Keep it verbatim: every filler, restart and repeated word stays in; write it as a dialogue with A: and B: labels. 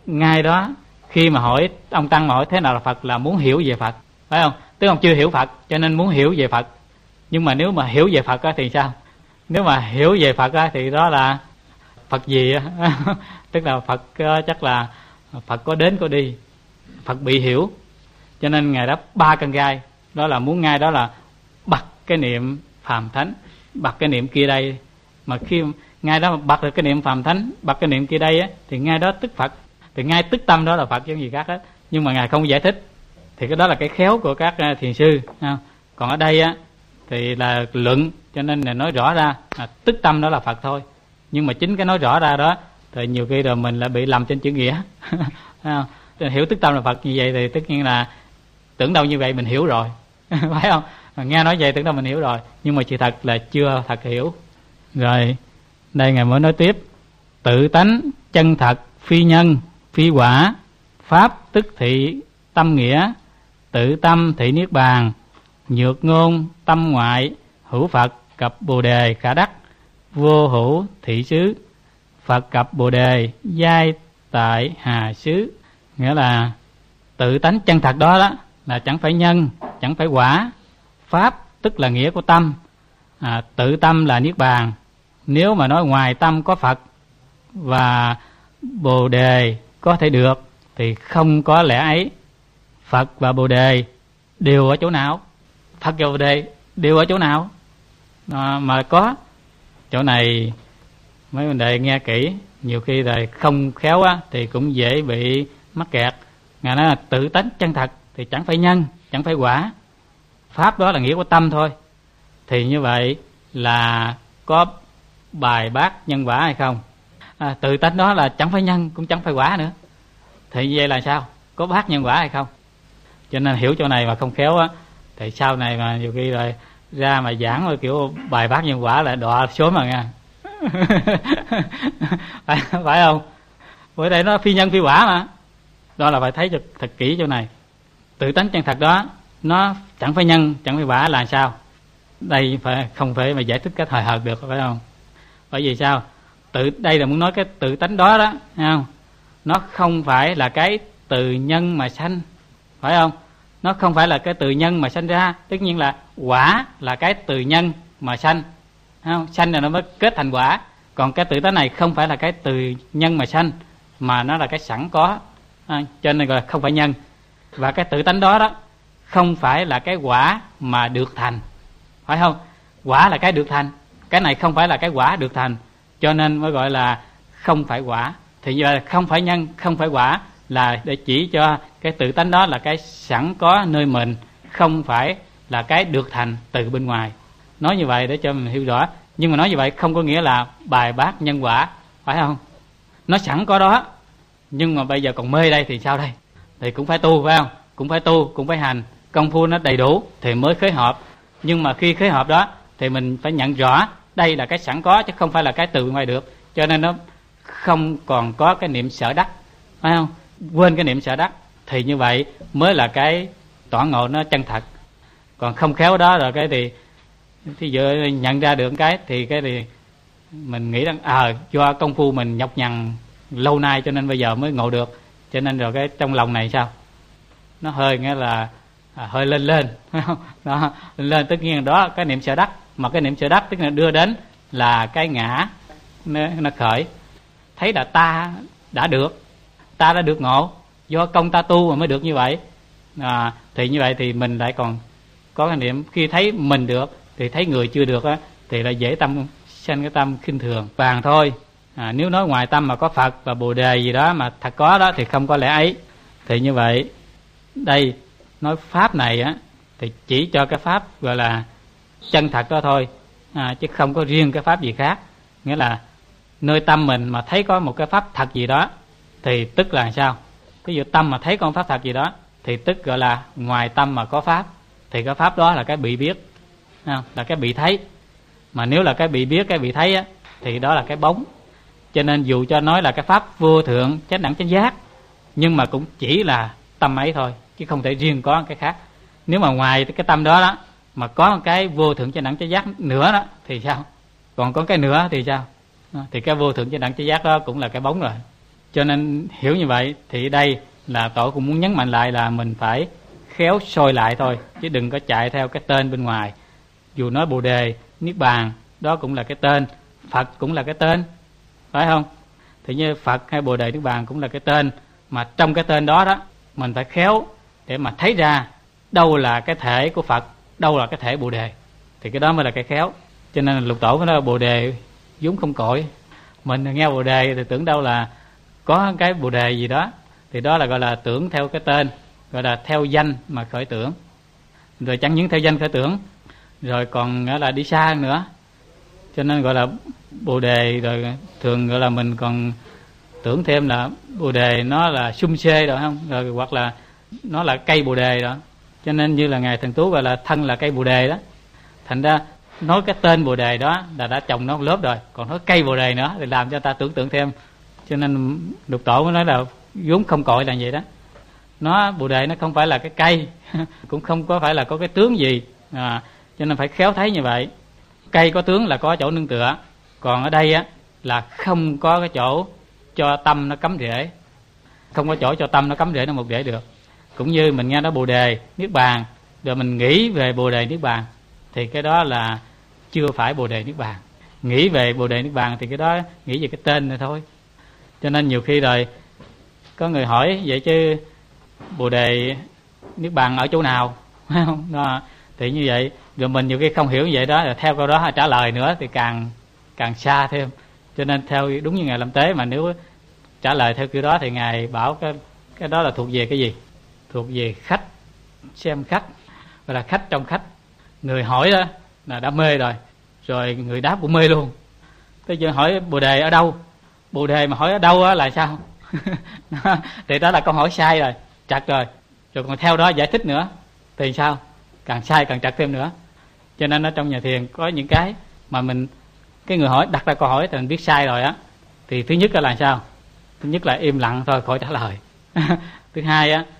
A: ngay đó khi mà hỏi ông tăng mà hỏi thế nào là Phật là muốn hiểu về Phật, phải không? Tức ông chưa hiểu Phật cho nên muốn hiểu về Phật. Nhưng mà nếu mà hiểu về Phật á, thì sao? Nếu mà hiểu về Phật á, thì đó là Phật gì á? Tức là Phật chắc là Phật có đến có đi, Phật bị hiểu. Cho nên Ngài đáp ba căn gai. Đó là muốn ngay đó là bật cái niệm phàm thánh, bật cái niệm kia đây. Mà khi ngay đó mà bật được cái niệm phàm thánh, bật cái niệm kia đây á, thì ngay đó tức Phật. Thì ngay tức tâm đó là Phật chứ gì khác hết. Nhưng mà Ngài không giải thích. Thì cái đó là cái khéo của các thiền sư. Còn ở đây á thì là luận, cho nên là nói rõ ra à, tức tâm đó là Phật thôi. Nhưng mà chính cái nói rõ ra đó thì nhiều khi rồi mình lại bị lầm trên chữ nghĩa. Hiểu tức tâm là Phật như vậy thì tất nhiên là tưởng đâu như vậy mình hiểu rồi. Phải không? Nghe nói vậy tưởng đâu mình hiểu rồi, nhưng mà sự thật là chưa thật hiểu. Rồi đây Ngài mới nói tiếp: tự tánh chân thật, phi nhân phi quả, pháp tức thị tâm nghĩa, tự tâm thị niết bàn, nhược ngôn tâm ngoại, hữu Phật cập bồ đề khả đắc, vô hữu thị xứ, Phật cập bồ đề giai tại hà xứ. Nghĩa là tự tánh chân thật đó đó là chẳng phải nhân, chẳng phải quả. Pháp tức là nghĩa của tâm, à, tự tâm là niết bàn. Nếu mà nói ngoài tâm có Phật và bồ đề có thể được thì không có lẽ ấy. Phật và bồ đề đều ở chỗ nào? Phật và bồ đề đều ở chỗ nào à, mà có? Chỗ này mấy vấn đề nghe kỹ, nhiều khi là không khéo á thì cũng dễ bị mắc kẹt. Ngài nói là tự tánh chân thật thì chẳng phải nhân, chẳng phải quả. Pháp đó là nghĩa của tâm thôi. Thì như vậy là có bài bác nhân quả hay không? À, tự tánh đó là chẳng phải nhân cũng chẳng phải quả nữa. Thì như vậy là sao? Có bác nhân quả hay không? Cho nên hiểu chỗ này mà không khéo á thì sau này mà nhiều khi rồi ra mà giảng rồi kiểu bài bác nhân quả là đọa số mà nha. phải, phải không? Bởi đây nó phi nhân phi quả mà. Đó là phải thấy cho thật kỹ chỗ này. Tự tánh chân thật đó nó chẳng phải nhân, chẳng phải quả là sao? Đây phải không phải mà giải thích cái thời hợt được, phải không? Bởi vì sao? Tự đây là muốn nói cái tự tánh đó đó, thấy không? Nó không phải là cái từ nhân mà sanh, phải không? Nó không phải là cái từ nhân mà sanh ra. Tất nhiên là quả là cái từ nhân mà sanh, thấy không? Sanh là nó mới kết thành quả. Còn cái tự tánh này không phải là cái từ nhân mà sanh, mà nó là cái sẵn có, à, cho nên gọi là không phải nhân. Và cái tự tánh đó đó không phải là cái quả mà được thành, phải không? Quả là cái được thành, cái này không phải là cái quả được thành, cho nên mới gọi là không phải quả. Thì như vậy không phải nhân, không phải quả là để chỉ cho cái tự tánh đó là cái sẵn có nơi mình, không phải là cái được thành từ bên ngoài. Nói như vậy để cho mình hiểu rõ. Nhưng mà nói như vậy không có nghĩa là bài bác nhân quả, phải không? Nó sẵn có đó, nhưng mà bây giờ còn mê đây thì sao đây? Thì cũng phải tu, phải không? Cũng phải tu, cũng phải hành, công phu nó đầy đủ thì mới khế hợp. Nhưng mà khi khế hợp đó thì mình phải nhận rõ đây là cái sẵn có chứ không phải là cái từ bên ngoài được. Cho nên nó không còn có cái niệm sở đắc, phải không? Quên cái niệm sở đắc thì như vậy mới là cái tỏ ngộ nó chân thật. Còn không khéo đó rồi cái thì thì giờ nhận ra được cái thì cái thì mình nghĩ rằng à do công phu mình nhọc nhằn lâu nay cho nên bây giờ mới ngộ được. Cho nên rồi cái trong lòng này sao? Nó hơi nghĩa là à, hơi lên lên, phải không? Đó, lên lên tất nhiên đó cái niệm sở đắc, mà cái niệm sở đắc tức là đưa đến là cái ngã nó, nó khởi. Thấy là ta đã được, ta đã được ngộ, do công ta tu mà mới được như vậy. À, thì như vậy thì mình lại còn có cái niệm khi thấy mình được thì thấy người chưa được á thì là dễ tâm sanh cái tâm khinh thường vàng thôi. À, nếu nói ngoài tâm mà có Phật và Bồ đề gì đó mà thật có đó thì không có lẽ ấy. Thì như vậy đây nói pháp này á thì chỉ cho cái pháp gọi là chân thật đó thôi, à, chứ không có riêng cái pháp gì khác. Nghĩa là nơi tâm mình mà thấy có một cái pháp thật gì đó thì tức là sao? Ví dụ tâm mà thấy có một pháp thật gì đó thì tức gọi là ngoài tâm mà có pháp, thì cái pháp đó là cái bị biết, là cái bị thấy. Mà nếu là cái bị biết, cái bị thấy á thì đó là cái bóng. Cho nên dù cho nói là cái pháp vô thượng chánh đẳng chánh giác, nhưng mà cũng chỉ là tâm ấy thôi, chứ không thể riêng có cái khác. Nếu mà ngoài cái tâm đó đó mà có một cái vô thượng chánh đẳng chánh giác nữa đó thì sao? Còn có cái nữa thì sao? Thì cái vô thượng chánh đẳng chánh giác đó cũng là cái bóng rồi. Cho Cho nên hiểu như vậy thì đây là tổ cũng muốn nhấn mạnh lại là mình phải khéo soi lại thôi, chứ đừng có chạy theo cái tên bên ngoài. Dù nói Bồ Đề, Niết Bàn, đó cũng là cái tên, Phật cũng là cái tên, phải không? Thì như Phật hay Bồ Đề, Niết Bàn cũng là cái tên, mà trong cái tên đó đó mình phải khéo để mà thấy ra đâu là cái thể của Phật, đâu là cái thể Bồ Đề, thì cái đó mới là cái khéo. Cho nên Lục Tổ mới nói Bồ Đề vốn không cội. Mình nghe Bồ Đề thì tưởng đâu là có cái Bồ Đề gì đó, thì đó là gọi là tưởng theo cái tên, gọi là theo danh mà khởi tưởng. Rồi chẳng những theo danh khởi tưởng, rồi còn là đi xa hơn nữa, cho nên gọi là Bồ Đề. Rồi thường gọi là mình còn tưởng thêm là Bồ Đề nó là sum xê rồi không, rồi hoặc là nó là cây Bồ Đề đó. Cho nên như là ngài Thần Tú gọi là thân là cây Bồ Đề đó. Thành ra nói cái tên Bồ Đề đó là đã trồng nó lớp rồi, còn nói cây Bồ Đề nữa thì làm cho ta tưởng tượng thêm. Cho nên Lục Tổ mới nói là vốn không cội là vậy đó. Nó Bồ Đề nó không phải là cái cây cũng không có phải là có cái tướng gì, à, cho nên phải khéo thấy như vậy. Cây có tướng là có chỗ nương tựa, còn ở đây á là không có cái chỗ cho tâm nó cắm rễ, không có chỗ cho tâm nó cắm rễ nó một rễ được. Cũng như mình nghe nói Bồ Đề, Niết Bàn, rồi mình nghĩ về Bồ Đề, Niết Bàn, thì cái đó là chưa phải Bồ Đề, Niết Bàn. Nghĩ về Bồ Đề, Niết Bàn thì cái đó nghĩ về cái tên này thôi. Cho nên nhiều khi rồi có người hỏi vậy chứ Bồ Đề, Niết Bàn ở chỗ nào, phải không? Đó, thì như vậy rồi mình nhiều khi không hiểu như vậy đó, rồi theo câu đó trả lời nữa thì càng càng xa thêm. Cho nên theo đúng như ngài Lâm Tế, mà nếu trả lời theo kiểu đó thì ngài bảo cái cái đó là thuộc về cái gì? Thuộc về khách, xem khách, gọi là khách trong khách. Người hỏi đó là đã mê rồi, rồi người đáp cũng mê luôn. Tới giờ hỏi Bồ Đề ở đâu, Bồ Đề mà hỏi ở đâu á là sao? Thì đó là câu hỏi sai rồi, trật rồi. Rồi còn theo đó giải thích nữa thì sao? Càng sai càng trật thêm nữa. Cho nên ở trong nhà thiền có những cái mà mình, cái người hỏi đặt ra câu hỏi thì mình biết sai rồi á, thì thứ nhất là làm sao? Thứ nhất là im lặng thôi, khỏi trả lời. Thứ hai á